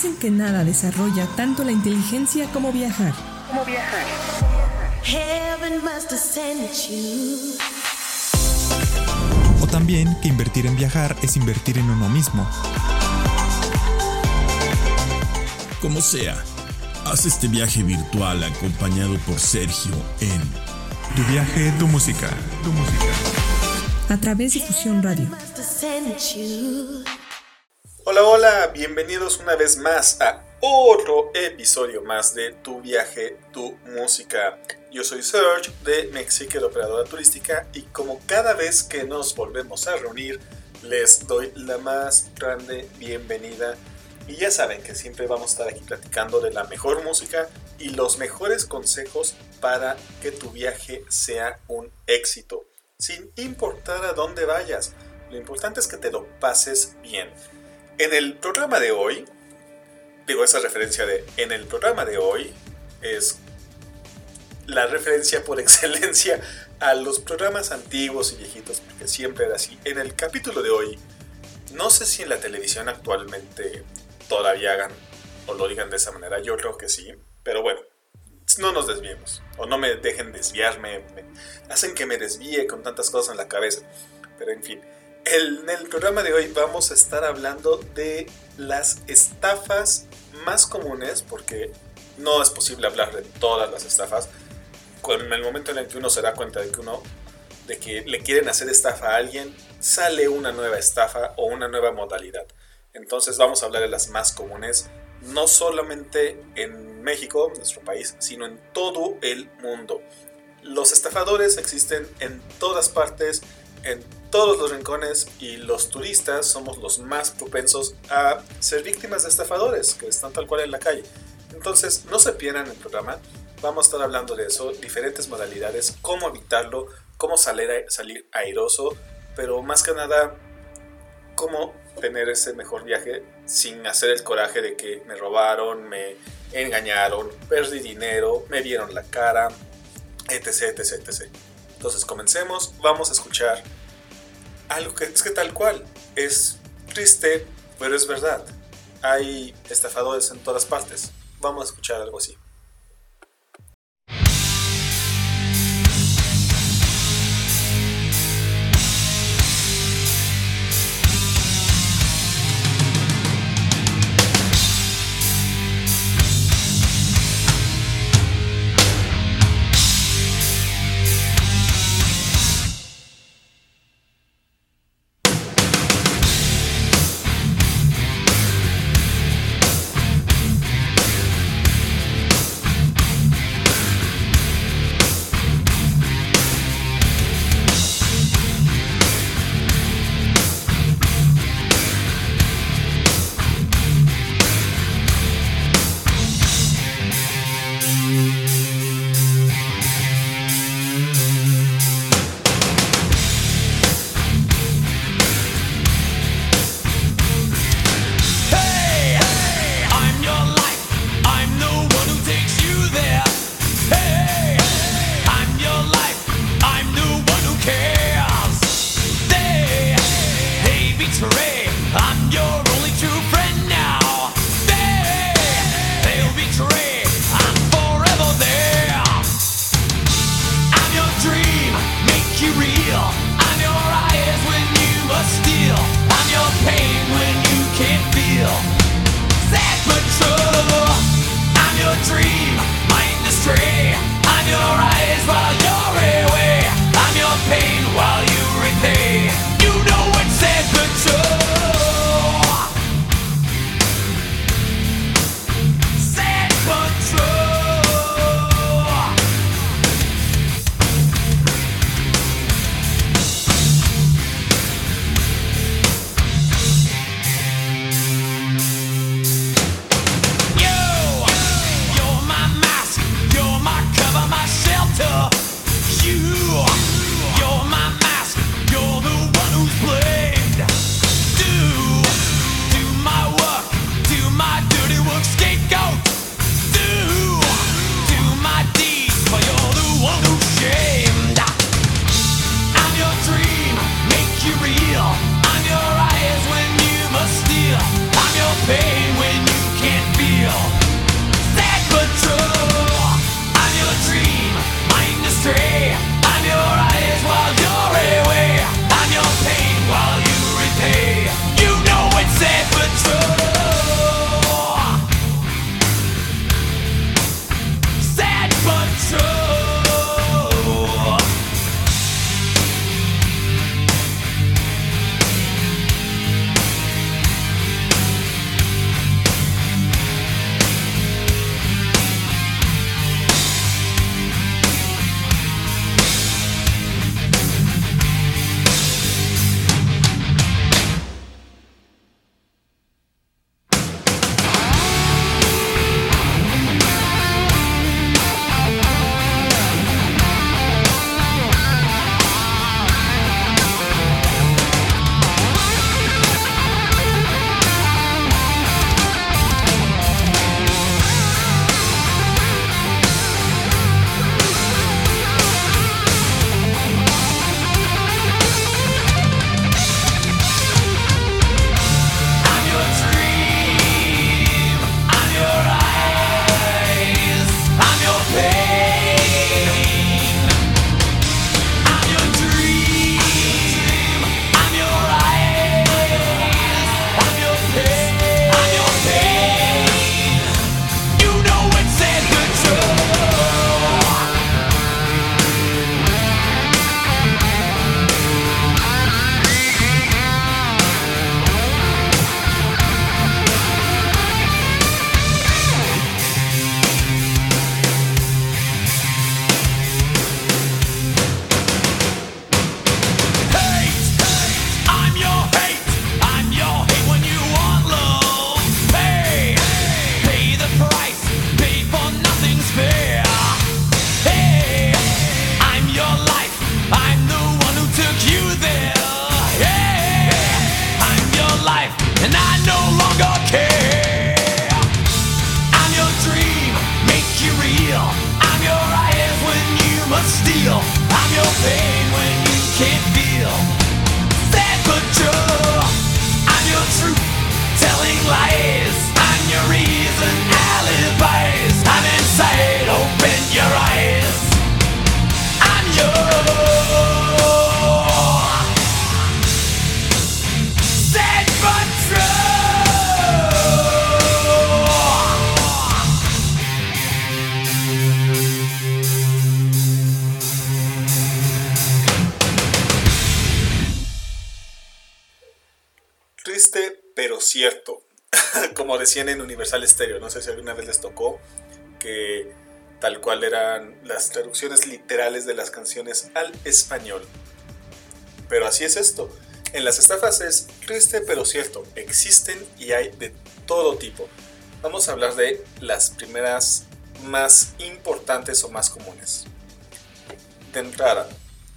Dicen que nada desarrolla tanto la inteligencia como viajar. O también que invertir en viajar es invertir en uno mismo. Como sea, haz este viaje virtual acompañado por Sergio en Tu viaje, tu música. A través de Fusión Radio. Hola, bienvenidos una vez más a otro episodio más de Tu viaje, tu música. Yo soy Serge de Mexique, la operadora turística, y como cada vez que nos volvemos a reunir, les doy la más grande bienvenida. Y ya saben que siempre vamos a estar aquí platicando de la mejor música y los mejores consejos para que tu viaje sea un éxito, sin importar a dónde vayas. Lo importante es que te lo pases bien. En el programa de hoy, esa referencia de en el programa de hoy es la referencia por excelencia a los programas antiguos y viejitos, porque siempre era así. En el capítulo de hoy, no sé si en la televisión actualmente todavía hagan o lo digan de esa manera, yo creo que sí, pero bueno, no nos desviemos, o no me dejen desviarme, hacen que me desvíe con tantas cosas en la cabeza, pero en fin. En el programa de hoy vamos a estar hablando de las estafas más comunes, porque no es posible hablar de todas las estafas. En el momento en el que uno se da cuenta de que le quieren hacer estafa a alguien, sale una nueva estafa o una nueva modalidad. Entonces vamos a hablar de las más comunes, no solamente en México, nuestro país, sino en todo el mundo. Los estafadores existen en todas partes, en todos los rincones, y los turistas somos los más propensos a ser víctimas de estafadores que están tal cual en la calle. Entonces no se pierdan el programa, vamos a estar hablando de eso, diferentes modalidades, cómo evitarlo, cómo salir airoso, pero más que nada cómo tener ese mejor viaje sin hacer el coraje de que me robaron, me engañaron, perdí dinero, me vieron la cara, etc. Entonces comencemos, vamos a escuchar algo que es que tal cual, es triste, pero es verdad. Hay estafadores en todas partes. Vamos a escuchar algo así. triste pero cierto, como decían en Universal Stereo. No sé si alguna vez les tocó que tal cual eran las traducciones literales de las canciones al español. Pero así es esto. En las estafas es triste pero cierto. Existen y hay de todo tipo. Vamos a hablar de las primeras más importantes o más comunes. De entrada,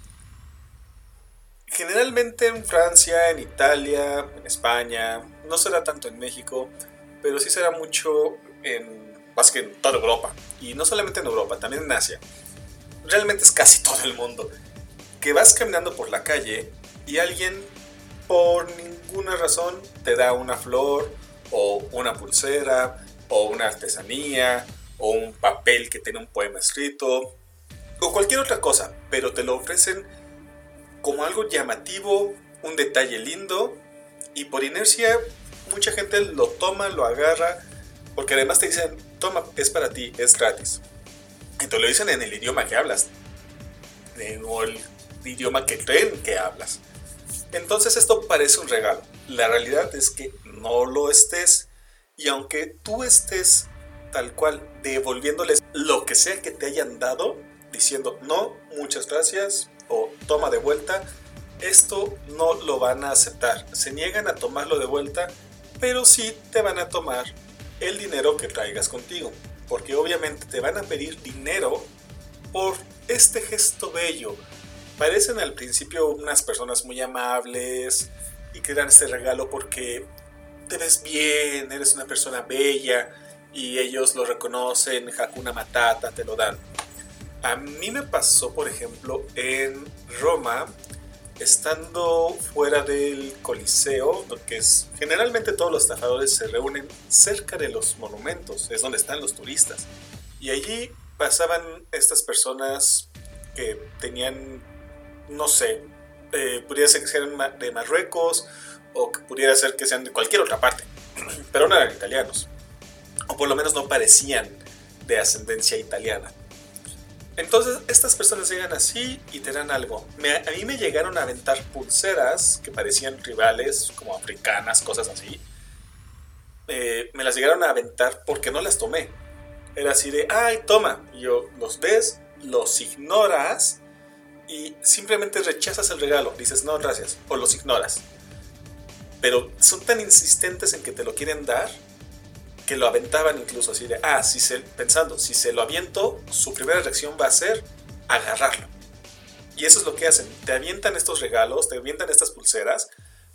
generalmente en Francia, en Italia, en España, no se da tanto en México, pero sí se da mucho más que en toda Europa. Y no solamente en Europa, también en Asia. Realmente es casi todo el mundo. Que vas caminando por la calle y alguien por ninguna razón te da una flor o una pulsera o una artesanía o un papel que tiene un poema escrito o cualquier otra cosa, pero te lo ofrecen como algo llamativo, un detalle lindo, y por inercia mucha gente lo toma, lo agarra, porque además te dicen, toma, es para ti, es gratis. Y te lo dicen en el idioma que hablas, o el idioma que creen que hablas. Entonces esto parece un regalo. La realidad es que no lo estés, y aunque tú estés tal cual devolviéndoles lo que sea que te hayan dado, diciendo no, muchas gracias, o toma de vuelta, esto no lo van a aceptar. Se niegan a tomarlo de vuelta, pero sí te van a tomar el dinero que traigas contigo, porque obviamente te van a pedir dinero por este gesto bello. Parecen al principio unas personas muy amables y que dan este regalo porque te ves bien, eres una persona bella y ellos lo reconocen, Hakuna Matata, te lo dan. A mí me pasó, por ejemplo, en Roma, estando fuera del Coliseo, que es generalmente todos los estafadores se reúnen cerca de los monumentos, es donde están los turistas, y allí pasaban estas personas que tenían, no sé, pudiera ser que sean de Marruecos o que pudiera ser que sean de cualquier otra parte, pero no eran italianos, o por lo menos no parecían de ascendencia italiana. Entonces estas personas llegan así y te dan algo. A mí me llegaron a aventar pulseras que parecían rivales, como africanas, cosas así. Me las llegaron a aventar porque no las tomé. Era así de, ay, toma. Y yo, los ves, los ignoras y simplemente rechazas el regalo. Dices, no, gracias. O los ignoras. Pero son tan insistentes en que te lo quieren dar que lo aventaban incluso así de, pensando, si se lo aviento, su primera reacción va a ser agarrarlo. Y eso es lo que hacen, te avientan estos regalos, te avientan estas pulseras,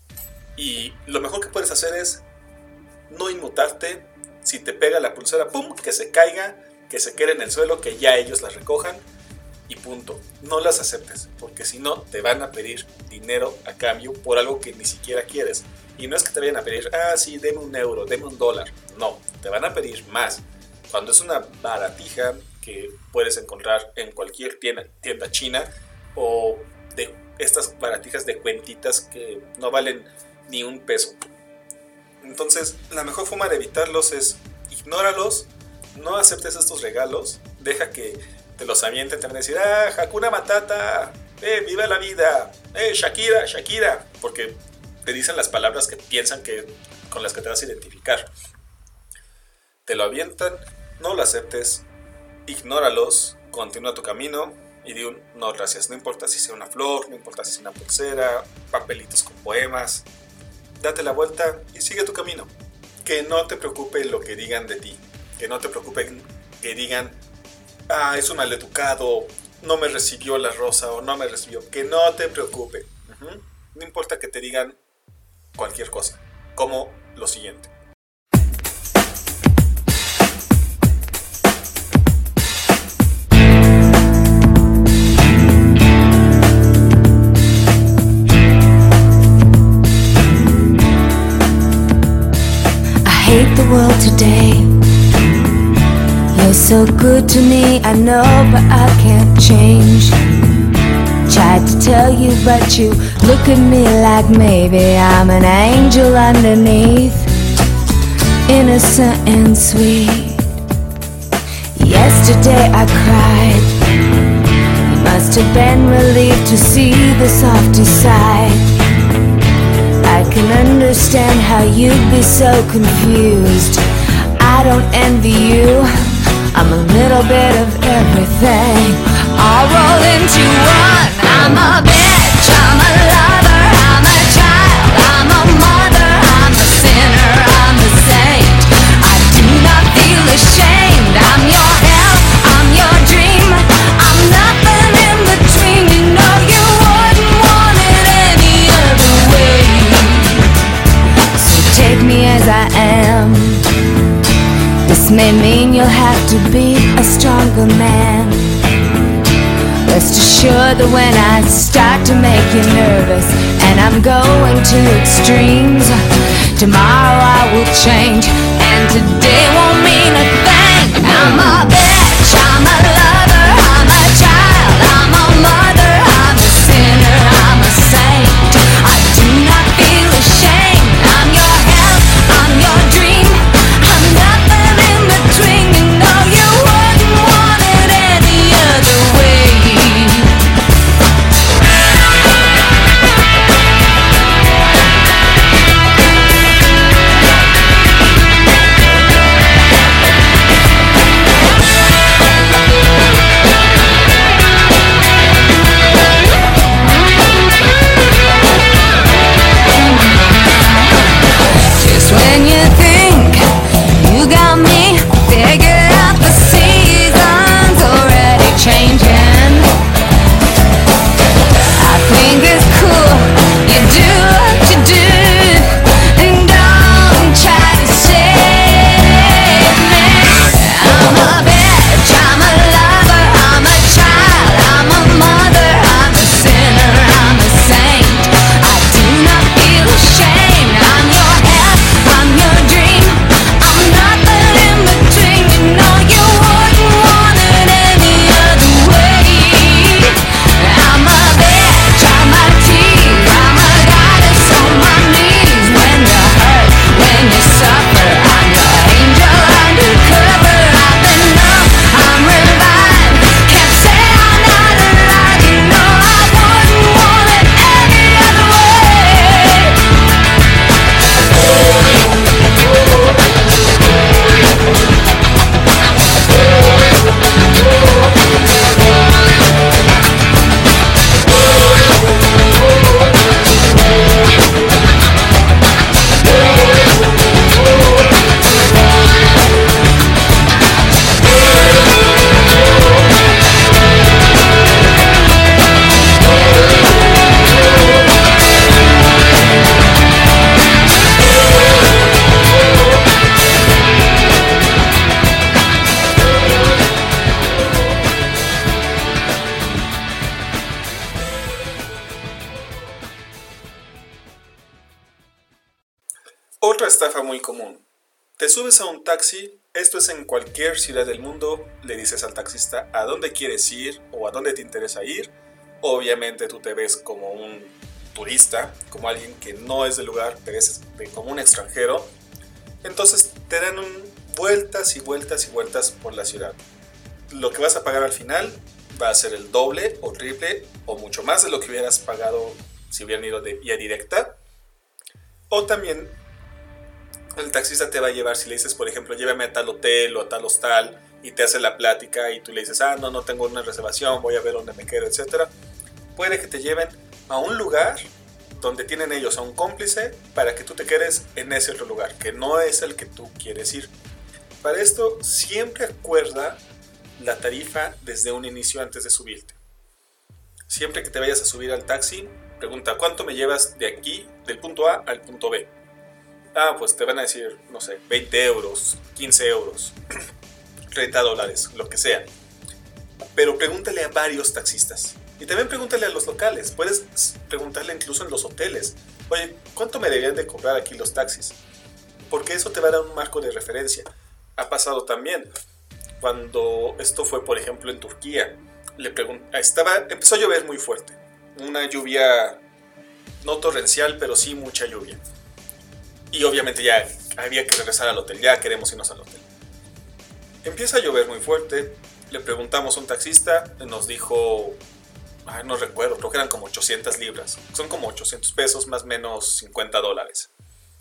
y lo mejor que puedes hacer es no inmutarte. Si te pega la pulsera, ¡pum!, que se caiga, que se quede en el suelo, que ya ellos la recojan, y punto. No las aceptes, porque si no, te van a pedir dinero a cambio por algo que ni siquiera quieres. Y no es que te vayan a pedir, sí, deme €1, deme $1. No, te van a pedir más. Cuando es una baratija que puedes encontrar en cualquier tienda china, o de estas baratijas de cuentitas que no valen ni $1. Entonces, la mejor forma de evitarlos es ignóralos, no aceptes estos regalos, deja que te los avienten, te van a decir, Hakuna Matata, viva la vida, Shakira, Shakira, porque te dicen las palabras que piensan que con las que te vas a identificar. Te lo avientan, no lo aceptes, ignóralos, continúa tu camino y di un no gracias. No importa si sea una flor, no importa si sea una pulsera, papelitos con poemas. Date la vuelta y sigue tu camino. Que no te preocupe lo que digan de ti. Que no te preocupe que digan, es un maleducado, no me recibió la rosa o no me recibió. Que no te preocupe. No importa que te digan cualquier cosa, como lo siguiente. I hate the world today. You're so good to me, I know, but I can't change. Tried to tell you, but you look at me like maybe I'm an angel underneath, innocent and sweet. Yesterday I cried. You must have been relieved to see the softer side. I can understand understand how you'd be so confused. I don't envy you, I'm a little bit of everything, all rolled into one. I'm a bitch, I'm a lover, I'm a child, I'm a mother, I'm a sinner, I'm a saint. I do not feel ashamed. I'm your hell, I'm your dream, I'm nothing in between. You know you wouldn't want it any other way. So take me as I am. This may mean you'll have to be a stronger man. Rest assured that when I start to make you nervous and I'm going to extremes, tomorrow I will change and today won't mean a thing. I'm a bitch, I'm a lover, I'm a child, I'm a mother, I'm a sinner, I'm a saint. I do not feel ashamed. I'm your hell, I'm your dream, I'm nothing in between. You know you wouldn't want it any other way. When you think you got me figured out, the season's already changing. I think it's cool, you do what you do, and don't try to save me. I'm a bitch, I'm a lover, I'm a child, I'm a mother, I'm a sinner, I'm a saint. I do not feel ashamed. I'm your hell, I'm your dream, I'm nothing in between. You know you wouldn't want it any other way. I'm a bitch, I'm a tease, I'm a goddess on my knees. When you hurt, when you suffer, I'm your angel undercover. I've been numb, I'm revived, can't say I'm not alive. You know I wouldn't want it any other way. Otra estafa muy común. Te subes a un taxi, esto es en cualquier ciudad del mundo, le dices al taxista a dónde quieres ir o a dónde te interesa ir. Obviamente tú te ves como un turista, como alguien que no es del lugar, te ves como un extranjero. Entonces te dan vueltas y vueltas y vueltas por la ciudad. Lo que vas a pagar al final va a ser el doble o triple o mucho más de lo que hubieras pagado si hubieran ido de vía directa. O también el taxista te va a llevar, si le dices, por ejemplo, llévame a tal hotel o a tal hostal, y te hace la plática y tú le dices, no tengo una reservación, voy a ver dónde me quedo, etc. Puede que te lleven a un lugar donde tienen ellos a un cómplice para que tú te quedes en ese otro lugar, que no es el que tú quieres ir. Para esto, siempre acuerda la tarifa desde un inicio antes de subirte. Siempre que te vayas a subir al taxi, pregunta, ¿cuánto me llevas de aquí, del punto A al punto B? Pues te van a decir, no sé, 20 euros, 15 euros, 30 dólares, lo que sea. Pero pregúntale a varios taxistas. Y también pregúntale a los locales. Puedes preguntarle incluso en los hoteles. Oye, ¿cuánto me deberían de cobrar aquí los taxis? Porque eso te va a dar un marco de referencia. Ha pasado también. Cuando esto fue, por ejemplo, en Turquía, empezó a llover muy fuerte. Una lluvia no torrencial, pero sí mucha lluvia. Y obviamente ya había que regresar al hotel, ya queremos irnos al hotel. Empieza a llover muy fuerte, le preguntamos a un taxista, nos dijo, no recuerdo, creo que eran como 800 libras, son como 800 pesos, más o menos 50 dólares.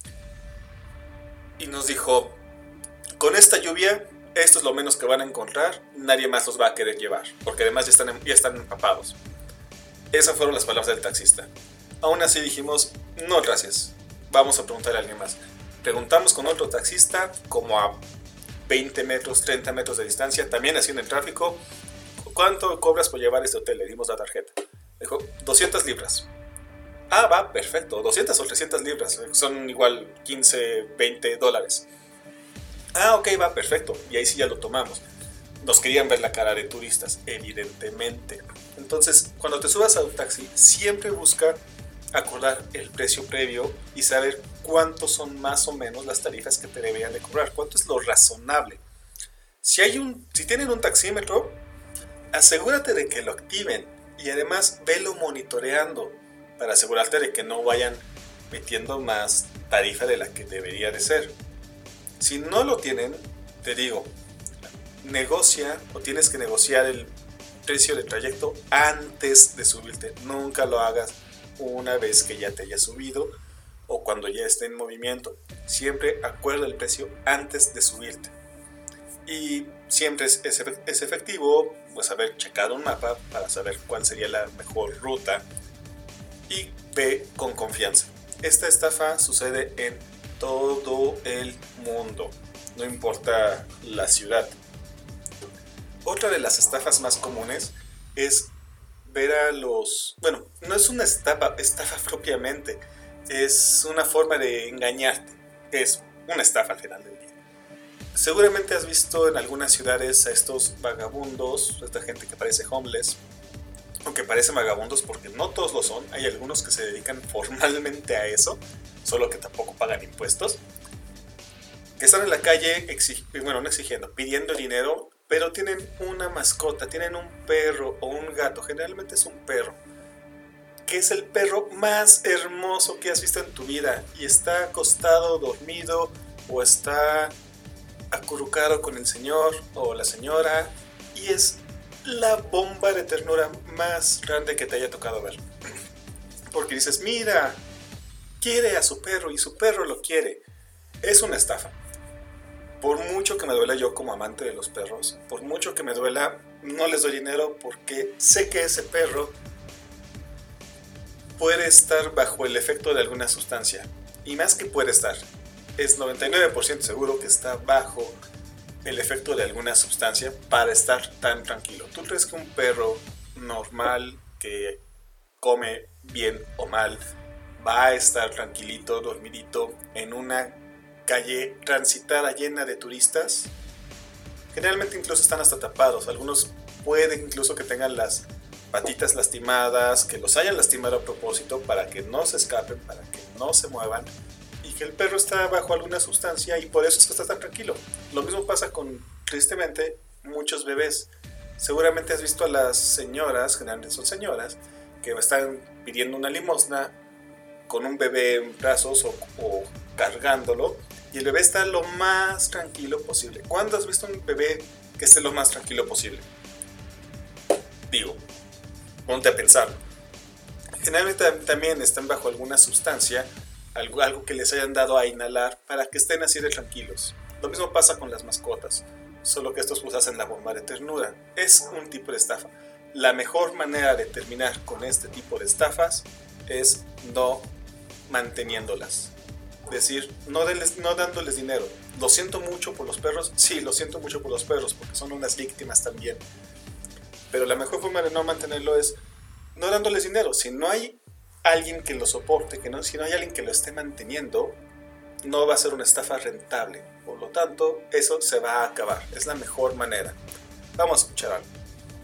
y nos dijo: con esta lluvia, esto es lo menos que van a encontrar, nadie más los va a querer llevar, porque además ya están empapados. Esas fueron las palabras del taxista. Aún así dijimos: no, gracias, vamos a preguntarle a alguien más. Preguntamos con otro taxista, como a 20 metros, 30 metros de distancia, también haciendo el tráfico: ¿cuánto cobras por llevar este hotel? Le dimos la tarjeta. Dijo: 200 libras. Ah, va, perfecto, 200 o 300 libras, son igual 15, 20 dólares. Ah, ok, va, perfecto, y ahí sí ya lo tomamos. Nos querían ver la cara de turistas, evidentemente. Entonces, cuando te subas a un taxi, siempre busca acordar el precio previo y saber cuántos son más o menos las tarifas que te deberían de cobrar, cuánto es lo razonable. Si tienen un taxímetro, asegúrate de que lo activen y además velo monitoreando para asegurarte de que no vayan metiendo más tarifa de la que debería de ser. Si no lo tienen, te digo, negocia o tienes que negociar el precio del trayecto antes de subirte. Nunca lo hagas una vez que ya te hayas subido o cuando ya esté en movimiento. Siempre acuerda el precio antes de subirte. Y siempre es efectivo pues haber checado un mapa para saber cuál sería la mejor ruta y ve con confianza. Esta estafa sucede en todo el mundo, no importa la ciudad. Otra de las estafas más comunes es ver a los... Bueno, no es una estafa propiamente, es una forma de engañarte, es una estafa al final del día. Seguramente has visto en algunas ciudades a estos vagabundos, esta gente que parece homeless, aunque parecen vagabundos porque no todos lo son, hay algunos que se dedican formalmente a eso, solo que tampoco pagan impuestos, que están en la calle pidiendo dinero, pero tienen una mascota, tienen un perro o un gato, generalmente es un perro, que es el perro más hermoso que has visto en tu vida y está acostado, dormido o está acurrucado con el señor o la señora y es la bomba de ternura más grande que te haya tocado ver. Porque dices: mira, quiere a su perro y su perro lo quiere. Es una estafa. Por mucho que me duela yo como amante de los perros, por mucho que me duela, no les doy dinero porque sé que ese perro puede estar bajo el efecto de alguna sustancia. Y más que puede estar, es 99% seguro que está bajo el efecto de alguna sustancia para estar tan tranquilo. ¿Tú crees que un perro normal que come bien o mal va a estar tranquilito, dormidito en una calle transitada llena de turistas? Generalmente incluso están hasta tapados. Algunos pueden incluso que tengan las patitas lastimadas, que los hayan lastimado a propósito para que no se escapen, para que no se muevan, y que el perro está bajo alguna sustancia y por eso es que está tan tranquilo. Lo mismo pasa con, tristemente, muchos bebés. Seguramente has visto a las señoras, generalmente son señoras, que están pidiendo una limosna con un bebé en brazos o cargándolo, y el bebé está lo más tranquilo posible. ¿Cuándo has visto un bebé que esté lo más tranquilo posible? Digo, ponte a pensar. Generalmente también están bajo alguna sustancia, algo que les hayan dado a inhalar para que estén así de tranquilos. Lo mismo pasa con las mascotas, solo que estos pues hacen la bomba de ternura. Es un tipo de estafa. La mejor manera de terminar con este tipo de estafas es no manteniéndolas. Es decir, no dándoles dinero. Lo siento mucho por los perros. Sí, lo siento mucho por los perros porque son unas víctimas también. Pero la mejor forma de no mantenerlo es no dándoles dinero. Si no hay alguien que lo soporte, si no hay alguien que lo esté manteniendo, no va a ser una estafa rentable. Por lo tanto, eso se va a acabar. Es la mejor manera. Vamos a escuchar algo.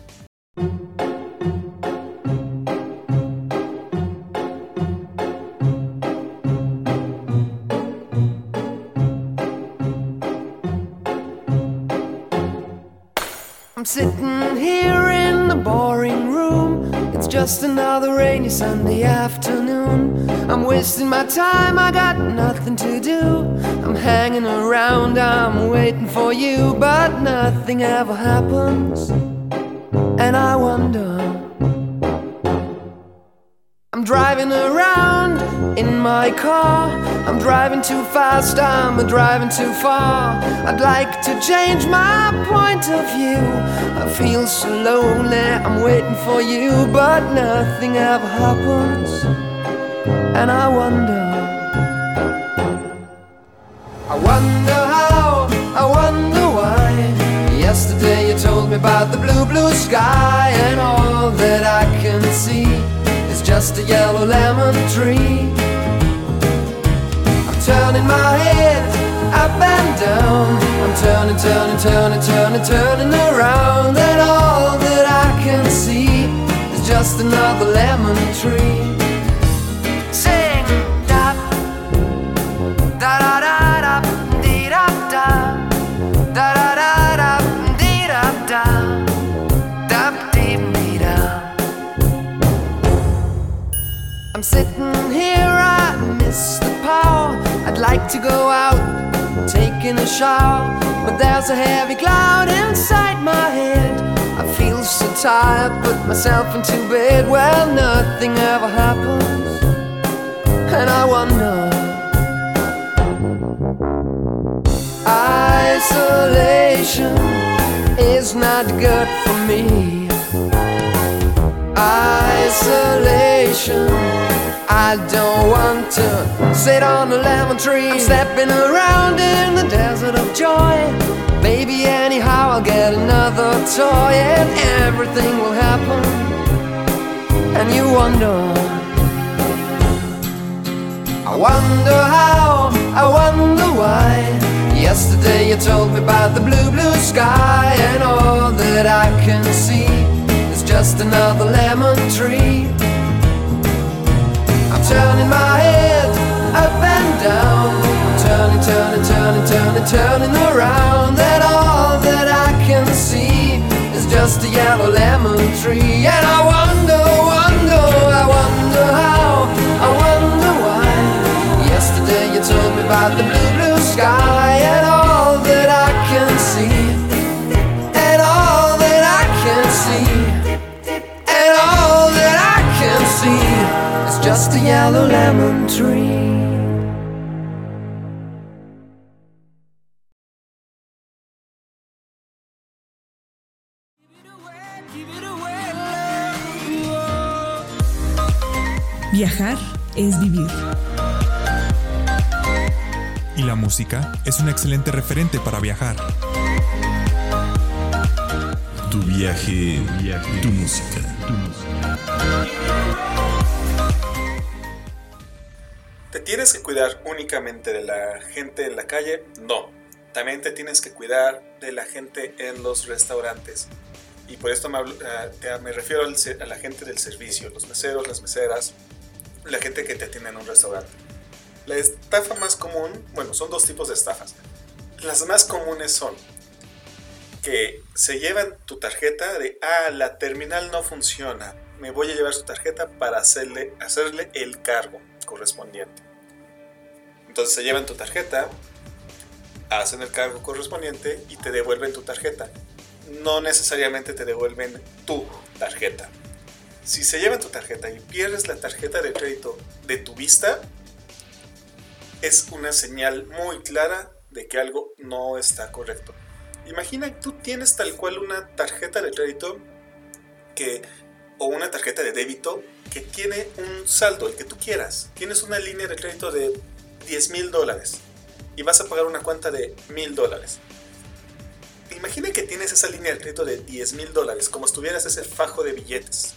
I'm sitting here in the boring room. It's just another rainy Sunday afternoon. I'm wasting my time, I got nothing to do. I'm hanging around, I'm waiting for you, but nothing ever happens. And I wonder, I'm driving around in my car. I'm driving too fast, I'm driving too far. I'd like to change my point of view. I feel so lonely, I'm waiting for you, but nothing ever happens. And I wonder how, I wonder why. Yesterday you told me about the blue, blue sky, and all that I can see is just a yellow lemon tree. I'm turning my head up and down. I'm turning, turning, turning, turning, turning around, and all that I can see is just another lemon tree. Sing da da da da da dee da da da da da da dee da da da dee dee da. I'm sitting here, I miss the power. I'd like to go out, taking a shower, but there's a heavy cloud inside my head. I feel so tired, put myself into bed. Well, nothing ever happens, and I wonder. Isolation is not good for me. Isolation, I don't want to sit on a lemon tree. I'm stepping around in the desert of joy. Maybe anyhow I'll get another toy, and everything will happen. And you wonder, I wonder how, I wonder why. Yesterday you told me about the blue, blue sky, and all that I can see is just another lemon tree. I'm turning my head up and down. I'm turning, turning, turning, turning, turning around, and all that I can see is just a yellow lemon tree. And I wonder, wonder, I wonder how, I wonder why. Yesterday you told me about the blue, blue sky, and all that I can see, and all that I can see, and all that I can see is just a yellow lemon tree. Viajar es vivir. Y la música es un excelente referente para viajar. Tu viaje, tu música. ¿Te tienes que cuidar únicamente de la gente en la calle? No. También te tienes que cuidar de la gente en los restaurantes. Y por esto me refiero a la gente del servicio, los meseros, las meseras, la gente que te atiende en un restaurante. La estafa más común, bueno, son dos tipos de estafas. Las más comunes son que se llevan tu tarjeta de, la terminal no funciona, me voy a llevar su tarjeta para hacerle el cargo correspondiente. Entonces se llevan tu tarjeta, hacen el cargo correspondiente y te devuelven tu tarjeta. No necesariamente te devuelven tu tarjeta. Si se llevan tu tarjeta y pierdes la tarjeta de crédito de tu vista, es una señal muy clara de que algo no está correcto. Imagina que tú tienes tal cual una tarjeta de crédito o una tarjeta de débito que tiene un saldo, el que tú quieras. Tienes una línea de crédito de $10,000 y vas a pagar una cuenta de $1,000. Imagina que tienes esa línea de crédito de $10,000 como si tuvieras ese fajo de billetes.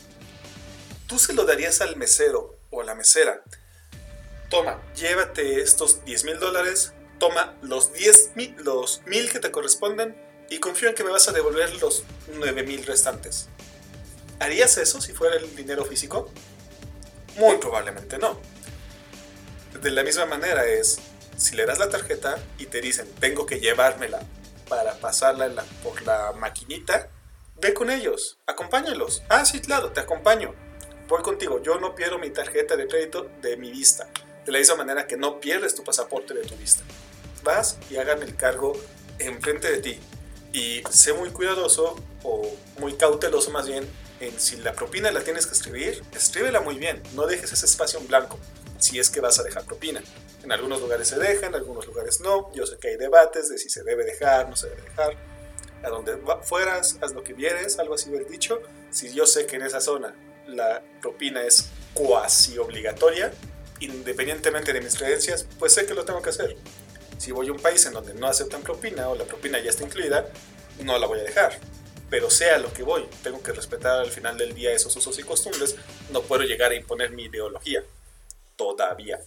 Tú se lo darías al mesero o a la mesera. Toma, llévate estos $10,000, toma los 1,000 que te corresponden y confío en que me vas a devolver los 9,000 restantes. ¿Harías eso si fuera el dinero físico? Muy probablemente no. De la misma manera es, si le das la tarjeta y te dicen, tengo que llevármela para pasarla por la maquinita, ve con ellos, acompáñalos. Sí, claro, te acompaño. Voy contigo, yo no pierdo mi tarjeta de crédito de mi vista. De la misma manera que no pierdes tu pasaporte de tu vista. Vas y hagan el cargo enfrente de ti. Y sé muy cuidadoso, o muy cauteloso más bien, en si la propina la tienes que escribir, escríbela muy bien. No dejes ese espacio en blanco. si es que vas a dejar propina. En algunos lugares se deja, en algunos lugares no. Yo sé que hay debates de si se debe dejar, no se debe dejar. A donde fueras, haz lo que vieres, algo así haber dicho. Si yo sé que en esa zona la propina es cuasi obligatoria, independientemente de mis creencias, pues sé que lo tengo que hacer. Si voy a un país en donde no aceptan propina o la propina ya está incluida, no la voy a dejar. Pero sea lo que voy, tengo que respetar al final del día esos usos y costumbres. No puedo llegar a imponer mi ideología. Todavía.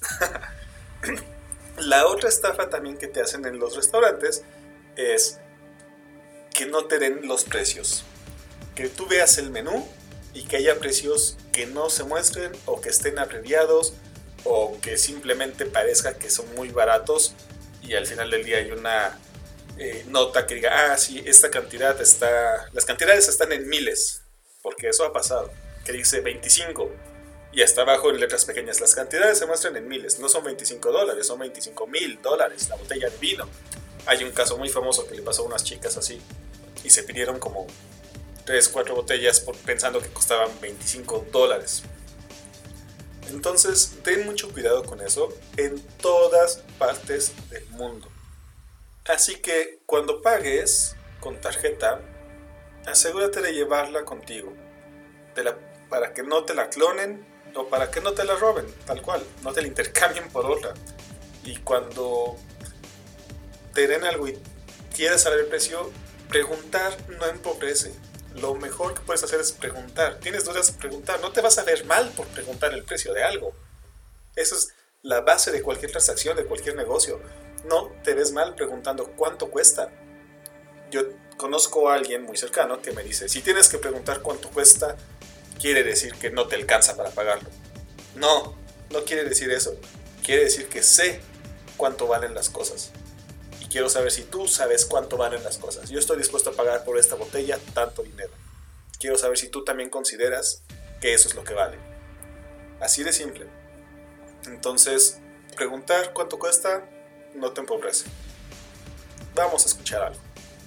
La otra estafa también que te hacen en los restaurantes es que no te den los precios. Que tú veas el menú y que haya precios que no se muestren o que estén abreviados o que simplemente parezca que son muy baratos y al final del día hay una nota que diga, sí, esta cantidad está, las cantidades están en miles, porque eso ha pasado, que dice 25 y hasta abajo en letras pequeñas, las cantidades se muestran en miles, no son $25, son $25,000 la botella de vino. Hay un caso muy famoso que le pasó a unas chicas así y se pidieron como 3-4 botellas pensando que costaban $25. Entonces ten mucho cuidado con eso en todas partes del mundo. Así que cuando pagues con tarjeta, asegúrate de llevarla contigo, para que no te la clonen o para que no te la roben, tal cual, no te la intercambien por otra. Y cuando te den algo y quieres saber el precio, preguntar no empobrece. Lo mejor que puedes hacer es preguntar. Tienes dudas, preguntar. No te vas a ver mal por preguntar el precio de algo. Esa es la base de cualquier transacción, de cualquier negocio. No te ves mal preguntando cuánto cuesta. Yo conozco a alguien muy cercano que me dice, si tienes que preguntar cuánto cuesta, quiere decir que no te alcanza para pagarlo. No quiere decir eso. Quiere decir que sé cuánto valen las cosas. Y quiero saber si tú sabes cuánto valen las cosas. Yo estoy dispuesto a pagar por esta botella tanto dinero. Quiero saber si tú también consideras que eso es lo que vale. Así de simple. Entonces, preguntar cuánto cuesta no te empobrece. Vamos a escuchar algo.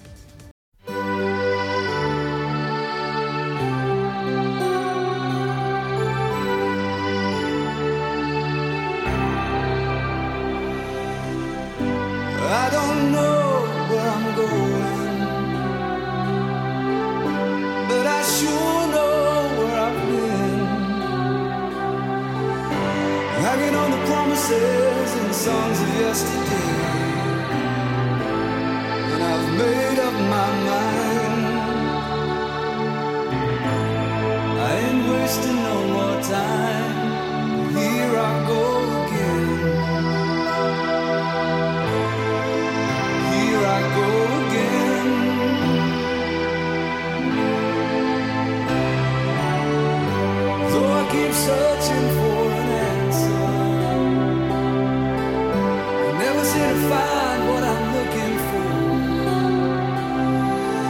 I don't know where I'm going, but I sure know where I've been. Hanging on the promises and the songs of yesterday, and I've made up my mind. I ain't wasting no more time. Here I go again. I go again. Though I keep searching for an answer, I never seem to find what I'm looking for.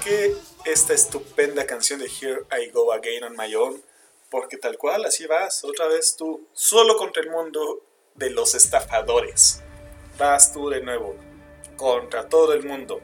qué esta estupenda canción de Here I Go Again on My Own? Porque tal cual, así vas, otra vez tú, solo contra el mundo de los estafadores. Vas tú de nuevo, contra todo el mundo.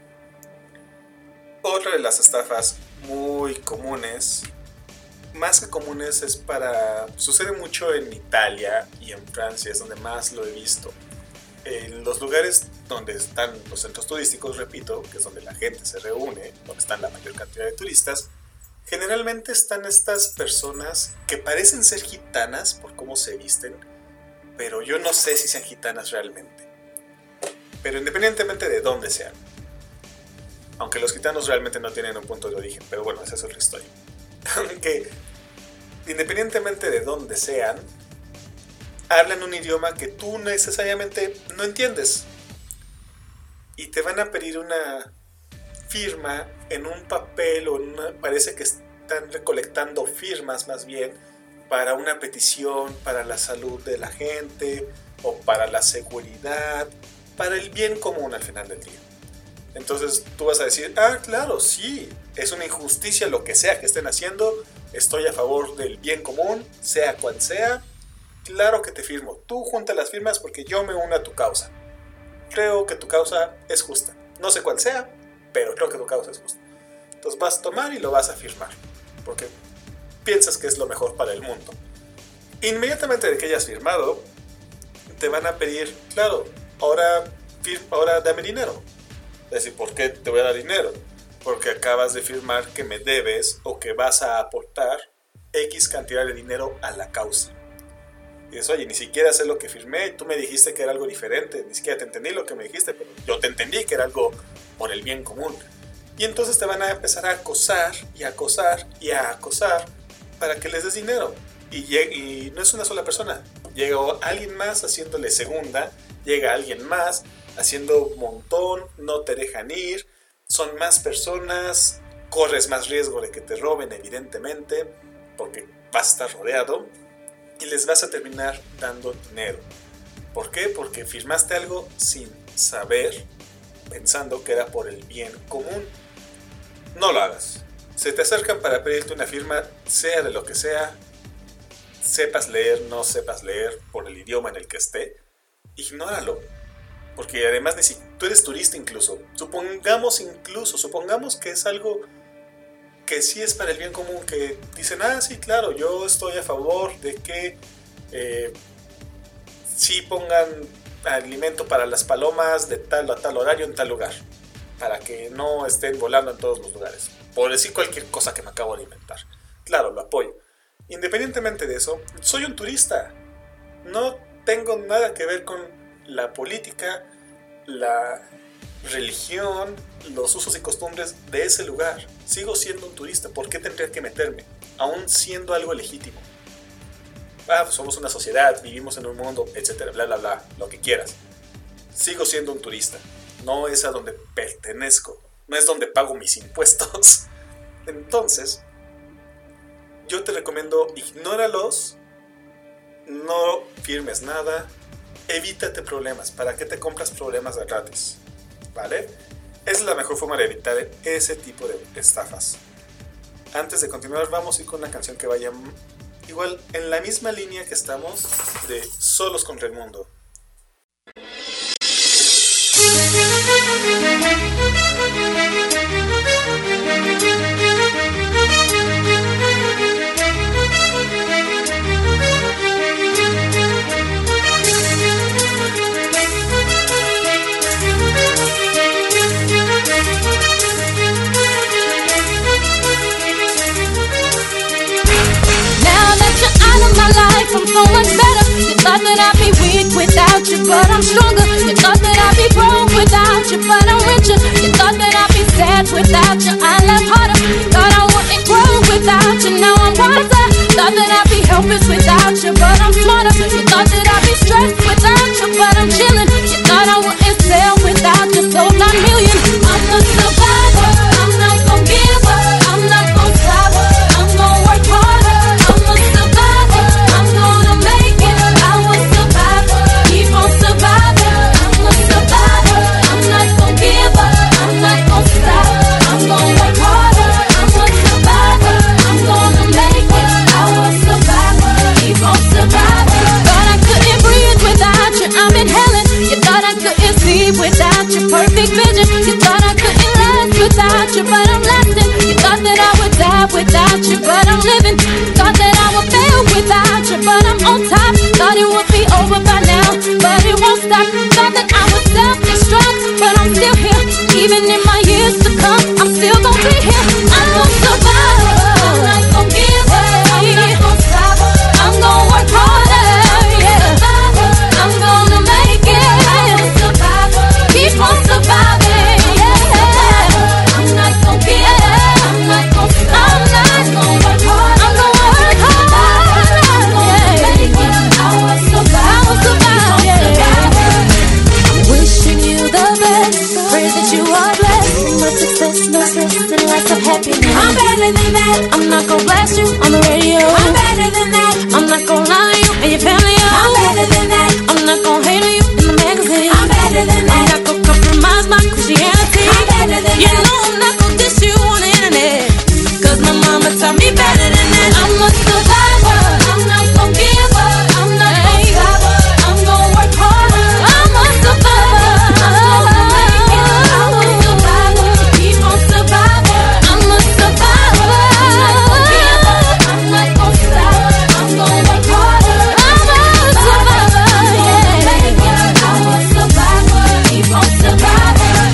Otra de las estafas muy comunes, más que comunes, sucede mucho en Italia y en Francia, es donde más lo he visto. En los lugares donde están los centros turísticos, repito, que es donde la gente se reúne, donde están la mayor cantidad de turistas, generalmente están estas personas que parecen ser gitanas por cómo se visten, pero yo no sé si sean gitanas realmente. Pero independientemente de dónde sean, aunque los gitanos realmente no tienen un punto de origen, pero bueno, esa es otra historia. Aunque independientemente de dónde sean, hablan un idioma que tú necesariamente no entiendes. Y te van a pedir una firma en un papel parece que están recolectando firmas más bien para una petición, para la salud de la gente o para la seguridad, para el bien común al final del día. Entonces tú vas a decir, claro, sí, es una injusticia lo que sea que estén haciendo, estoy a favor del bien común, sea cual sea, claro que te firmo, tú junta las firmas porque yo me uno a tu causa. Creo que tu causa es justa, no sé cuál sea, pero creo que tu causa es justa. Entonces vas a tomar y lo vas a firmar, porque piensas que es lo mejor para el mundo. Inmediatamente de que hayas firmado, te van a pedir, claro, ahora dame dinero. Es decir, ¿por qué te voy a dar dinero? Porque acabas de firmar que me debes o que vas a aportar X cantidad de dinero a la causa. Y dices, oye, ni siquiera sé lo que firmé y tú me dijiste que era algo diferente, ni siquiera te entendí lo que me dijiste, pero yo te entendí que era algo por el bien común. Y entonces te van a empezar a acosar y acosar y a acosar para que les des dinero. Y no es una sola persona, llega alguien más haciéndole segunda, llega alguien más haciendo un montón, no te dejan ir, son más personas, corres más riesgo de que te roben evidentemente, porque vas a estar rodeado y les vas a terminar dando dinero. ¿Por qué? Porque firmaste algo sin saber, pensando que era por el bien común. No lo hagas. Se te acercan para pedirte una firma, sea de lo que sea, sepas leer, no sepas leer, por el idioma en el que esté, ignóralo. Porque además de si tú eres turista incluso, supongamos que es algo que sí es para el bien común, que dicen, sí, claro, yo estoy a favor de que sí pongan alimento para las palomas de tal a tal horario en tal lugar, para que no estén volando en todos los lugares, por decir cualquier cosa que me acabo de inventar. Claro, lo apoyo. Independientemente de eso, soy un turista, no tengo nada que ver con la política, la religión, los usos y costumbres de ese lugar. Sigo siendo un turista. ¿Por qué tendría que meterme? Aún siendo algo legítimo. Somos una sociedad, vivimos en un mundo, etcétera, bla, bla, bla, lo que quieras. Sigo siendo un turista. No es a donde pertenezco. No es donde pago mis impuestos. Entonces, yo te recomiendo, ignóralos. No firmes nada. Evítate problemas. ¿Para qué te compras problemas de gratis? ¿Vale? Esa es la mejor forma de evitar ese tipo de estafas. Antes de continuar, vamos a ir con una canción que vaya igual en la misma línea que estamos de Solos contra el Mundo. My life, I'm so much better. You thought that I'd be weak without you, but I'm stronger. You thought that I'd be broke without you, but I'm richer. You thought that I'd be sad without you, I laugh harder. Thought I wouldn't grow without you, now I'm wiser. Thought that I'd be helpless without you, but I'm smarter. You thought that I'd be stressed without you, but I'm chilling. You thought I wouldn't sell without you, sold 9 million. I'm a survivor, I'm not gon' give up, I'm not gon' stop, I'm gon' work harder. I'm a survivor, I'm gonna make it. I will survive, keep on surviving. I'm a survivor, I'm not gon' give up, I'm not gon' stop, I'm gon' without your perfect vision. You thought I couldn't last without you, but I'm lasting. You thought that I would die without you, but I'm living. Thought that I would fail without you, but I'm on top. Thought it would be over by now, but it won't stop. Thought that I would self-destruct, but I'm still here. Even in my years to come, I'm still gonna be here. I'm gonna survive. I'm not gonna give up. I'm not gonna stop. I'm gonna work harder. Yeah. I'm gonna make it. Keep on surviving. Yeah. I'm not gonna give up. I'm not gonna stop. I'm not gonna work hard. I'm gonna work hard. I'm gonna make it. I will survive. I will survive. Yeah. I'm wishing you the best. Pray that you are blessed. Much success, no stress, and lots of happiness. I'm better than that. I'm not gonna blast you on the radio. I'm better than that. I'm not gonna lie to you and your family. I'm better than that. I'm not gonna hate on you in the magazine. I'm better than that. I'm not gonna compromise my Christianity. I'm better than that. You know I'm not gonna diss you on the internet, 'cause my mama taught me better than that. I'm a survivor. I'm not gonna give up. I'm not gonna stop. I'm gonna work harder. I'm a survivor. I'm gonna make it. I'm a survivor. Keep on survivor. I'm a survivor. I'm not gonna give up. I'm not gonna stop. I'm gonna work harder. I'm a survivor. Yeah. I'm a survivor. Keep on surviving.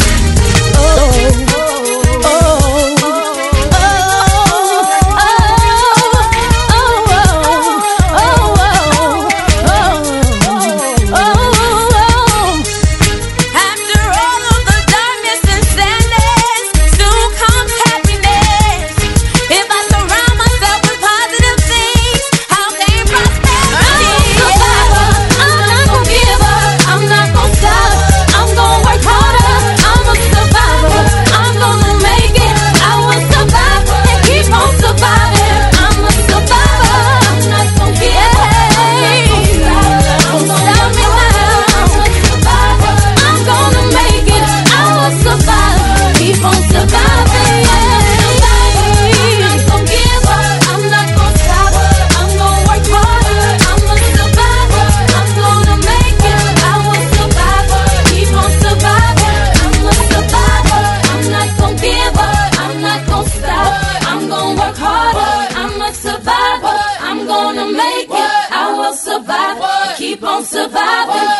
After all of the darkness and sadness, soon comes happiness. If I surround myself with positive things, I'll gain prosperity. I'm not gonna give up. I'm not gonna stop. I'm gonna work harder. I'm a survivor. I'm gonna make it. I will survive and keep on surviving. I'm a survivor. I'm not gonna give up. Don't stop me now. I'm a survivor. I'm gonna make it. I will survive. Keep on surviving. I'm not gonna give up. I'm not gonna stop. I'm gonna work harder. I'm a survivor. I'm gonna make it. I will survive. Keep on surviving. I'm a survivor. I'm not gonna give up. I'm not gonna stop. I'm gonna work harder. I'm a survivor. I'm gonna make it. I will survive. Keep on surviving.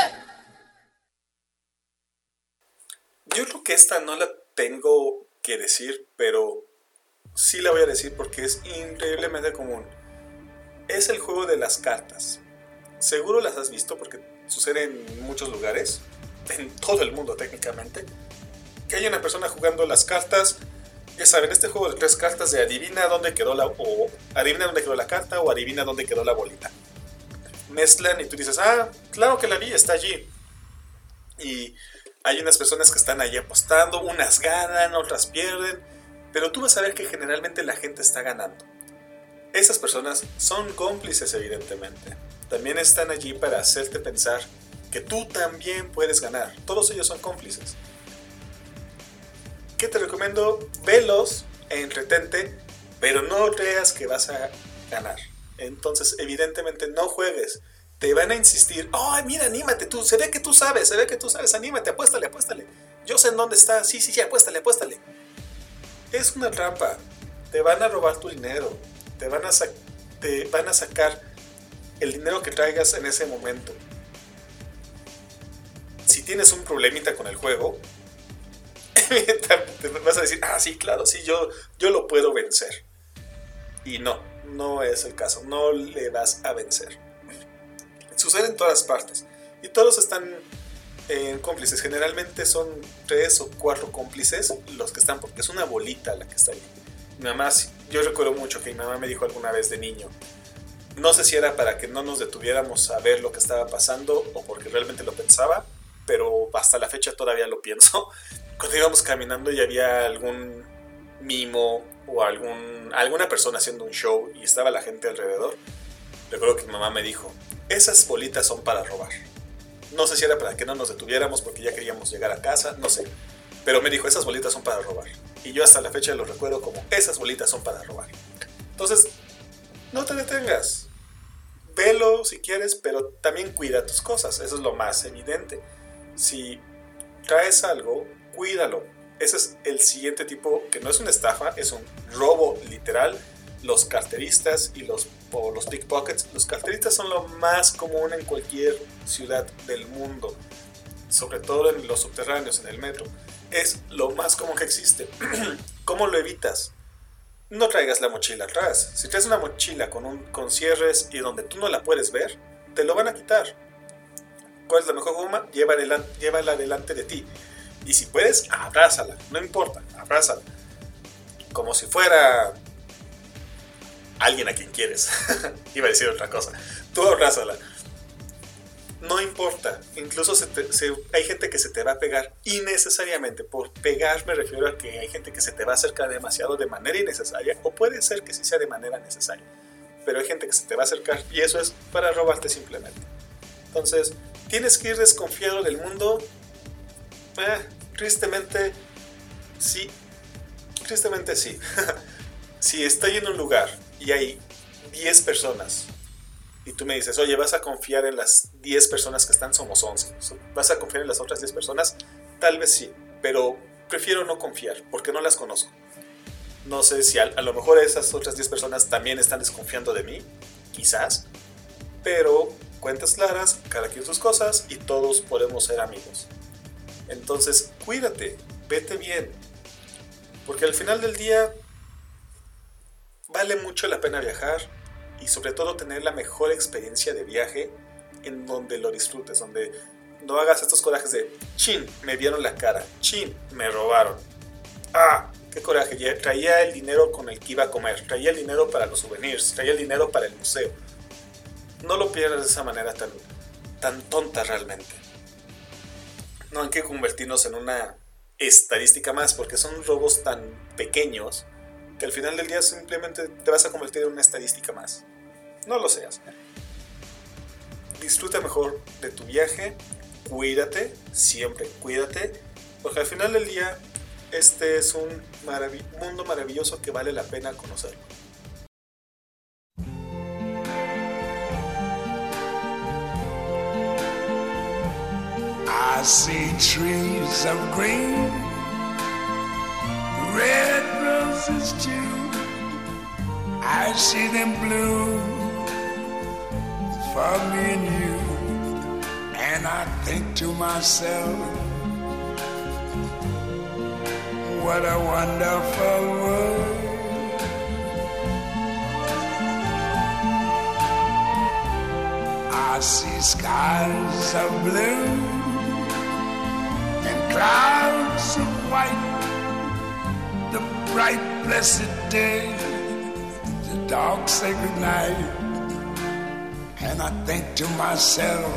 Yo creo que esta no la tengo que decir, pero sí la voy a decir porque es increíblemente común. Es el juego de las cartas. Seguro las has visto porque sucede en muchos lugares, en todo el mundo técnicamente, que hay una persona jugando las cartas. Ya saben, este juego de 3 cartas de adivina dónde quedó adivina dónde quedó la carta o adivina dónde quedó la bolita. Mezclan y tú dices, claro que la vi, está allí. Y hay unas personas que están ahí apostando, unas ganan, otras pierden, pero tú vas a ver que generalmente la gente está ganando. Esas personas son cómplices, evidentemente. También están allí para hacerte pensar que tú también puedes ganar. Todos ellos son cómplices. ¿Qué te recomiendo? Velos e entretente, pero no creas que vas a ganar. Entonces, evidentemente, no juegues. Te van a insistir, mira, anímate tú, se ve que tú sabes, anímate, apuéstale. Yo sé en dónde está, sí, apuéstale. Es una trampa, te van a robar tu dinero, te van a sacar el dinero que traigas en ese momento. Si tienes un problemita con el juego, te vas a decir, sí, claro, sí, yo lo puedo vencer. Y no es el caso, no le vas a vencer. Sucede en todas partes y todos están cómplices. Generalmente son 3 o 4 cómplices los que están, porque es una bolita la que está ahí. Yo recuerdo mucho que mi mamá me dijo alguna vez de niño, no sé si era para que no nos detuviéramos a ver lo que estaba pasando o porque realmente lo pensaba, pero hasta la fecha todavía lo pienso. Cuando íbamos caminando y había algún mimo o alguna persona haciendo un show y estaba la gente alrededor, recuerdo que mi mamá me dijo, esas bolitas son para robar. No sé si era para que no nos detuviéramos porque ya queríamos llegar a casa, no sé. Pero me dijo, esas bolitas son para robar. Y yo hasta la fecha lo recuerdo como, esas bolitas son para robar. Entonces, no te detengas. Velo si quieres, pero también cuida tus cosas. Eso es lo más evidente. Si traes algo, cuídalo. Ese es el siguiente tipo, que no es una estafa, es un robo literal. Los carteristas y los pickpockets. Los carteristas son lo más común en cualquier ciudad del mundo, sobre todo en los subterráneos, en el metro. Es lo más común que existe. ¿Cómo lo evitas? No traigas la mochila atrás. Si traes una mochila con cierres y donde tú no la puedes ver, te lo van a quitar. ¿Cuál es la mejor forma? Llévala delante de ti. Y si puedes, abrázala. No importa, abrázala. Como si fuera alguien a quien quieres. Iba a decir otra cosa. Tú abrázala. No importa. Incluso hay gente que se te va a pegar innecesariamente. Por pegar me refiero a que hay gente que se te va a acercar demasiado de manera innecesaria. O puede ser que sí sea de manera necesaria. Pero hay gente que se te va a acercar y eso es para robarte simplemente. Entonces, ¿tienes que ir desconfiado del mundo? Tristemente sí. Tristemente sí. Si estoy en un lugar y hay 10 personas y tú me dices, oye, ¿vas a confiar en las 10 personas que están? Somos 11. ¿Vas a confiar en las otras 10 personas? Tal vez sí, pero prefiero no confiar porque no las conozco. No sé si a lo mejor esas otras 10 personas también están desconfiando de mí, quizás, pero cuentas claras, cada quien sus cosas y todos podemos ser amigos. Entonces, cuídate, vete bien, porque al final del día vale mucho la pena viajar y sobre todo tener la mejor experiencia de viaje en donde lo disfrutes, donde no hagas estos corajes de chin, me vieron la cara, chin, me robaron, qué coraje, traía el dinero con el que iba a comer, traía el dinero para los souvenirs, traía el dinero para el museo. No lo pierdas de esa manera tan tonta realmente. No hay que convertirnos en una estadística más porque son robos tan pequeños que al final del día simplemente te vas a convertir en una estadística más. No lo seas. Disfruta mejor de tu viaje, cuídate, siempre cuídate, porque al final del día este es un mundo maravilloso que vale la pena conocerlo. I see trees of green, red roses too. I see them bloom for me and you. And I think to myself, what a wonderful world. I see skies of blue and clouds of white, the bright blessed day, the dark sacred night. And I think to myself,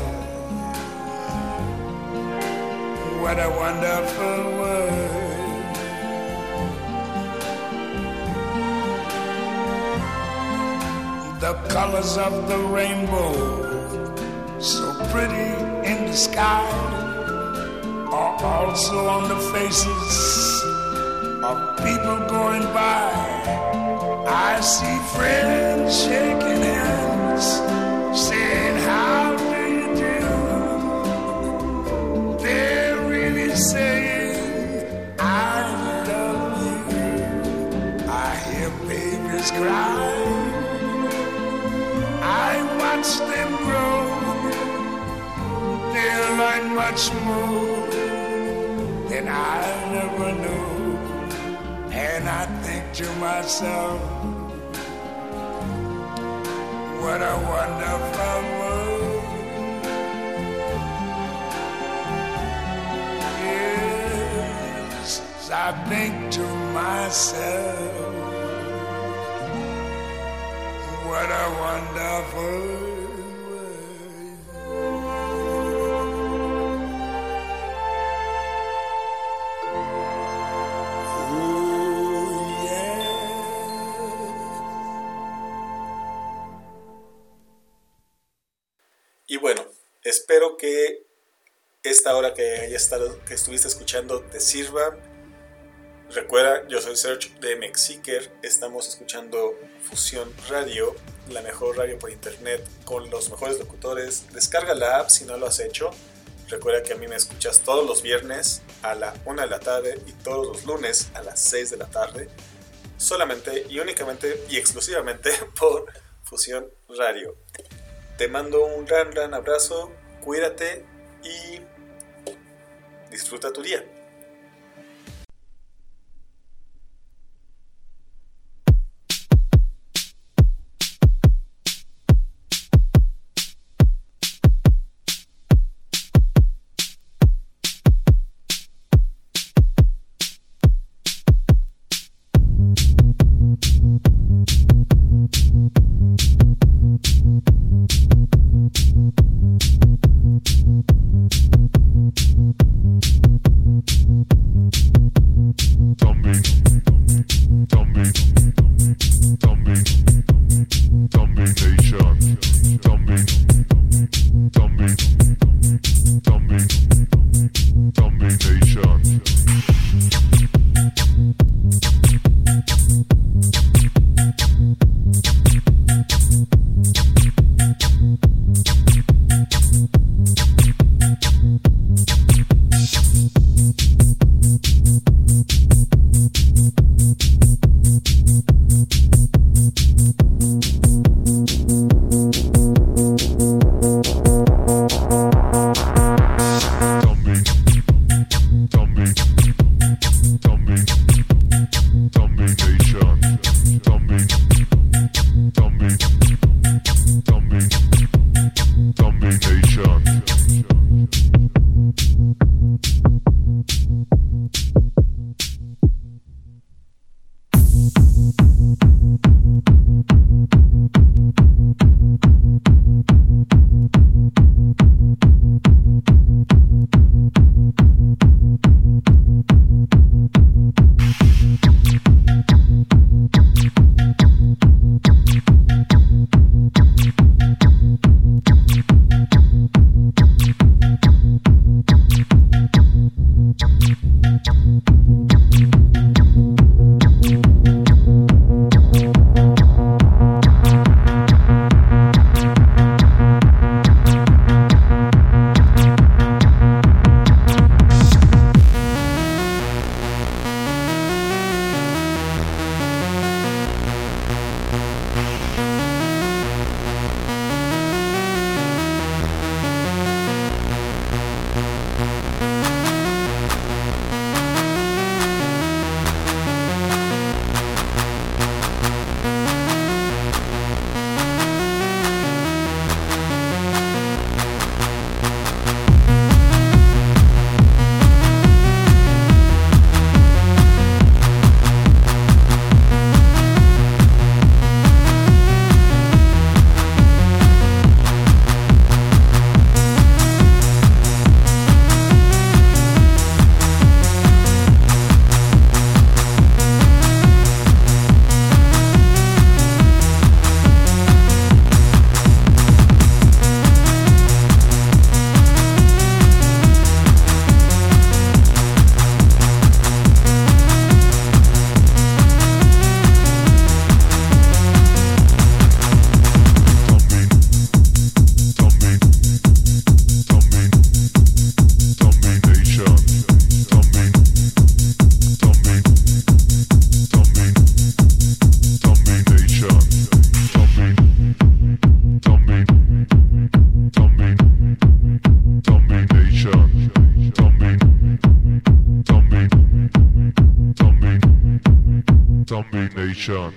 what a wonderful world. The colors of the rainbow, so pretty in the sky, are also on the faces of people going by. I see friends shaking hands, saying, how do you do? They're really saying, I love you. I hear babies cry, I watch them grow. They'll learn much more than I never knew. And I think to myself, what a wonderful world. Yes, I think to myself, what a wonderful world. Y bueno, espero que esta hora que estuviste escuchando te sirva. Recuerda, yo soy Serge de Mexiker. Estamos escuchando Fusión Radio, la mejor radio por internet con los mejores locutores. Descarga la app si no lo has hecho. Recuerda que a mí me escuchas todos los viernes a la 1 de la tarde y todos los lunes a las 6 de la tarde, solamente y únicamente y exclusivamente por Fusión Radio. Te mando un gran abrazo, cuídate y disfruta tu día. Nation.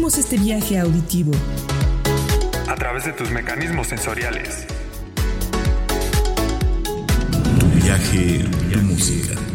Iniciemos este viaje auditivo a través de tus mecanismos sensoriales. Tu viaje, tu música.